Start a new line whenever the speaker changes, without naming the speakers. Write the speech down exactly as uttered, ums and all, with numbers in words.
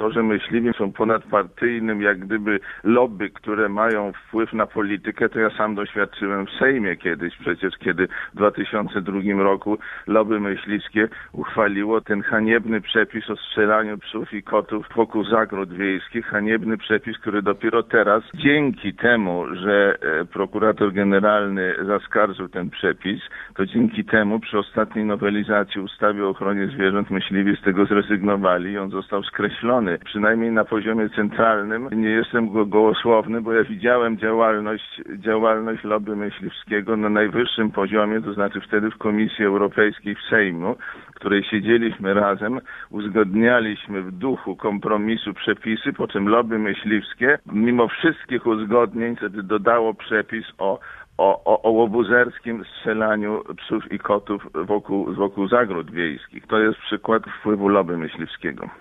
To, że myśliwi są ponadpartyjnym, jak gdyby lobby, które mają wpływ na politykę, to ja sam doświadczyłem w Sejmie kiedyś. Przecież kiedy w dwa tysiące drugim roku lobby myśliwskie uchwaliło ten haniebny przepis o strzelaniu psów i kotów wokół zagród wiejskich. Haniebny przepis, który dopiero teraz, dzięki temu, że prokurator generalny zaskarżył ten przepis, to dzięki temu przy ostatniej nowelizacji ustawy o ochronie zwierząt myśliwi z tego zrezygnowali i on został skreślony. Przynajmniej na poziomie centralnym nie jestem go gołosłowny, bo ja widziałem działalność, działalność lobby myśliwskiego na najwyższym poziomie, to znaczy wtedy w Komisji Europejskiej w Sejmu, w której siedzieliśmy razem, uzgodnialiśmy w duchu kompromisu przepisy, po czym lobby myśliwskie, mimo wszystkich uzgodnień, wtedy dodało przepis o O, o, o łobuzerskim strzelaniu psów i kotów wokół, wokół zagród wiejskich. To jest przykład wpływu lobby myśliwskiego.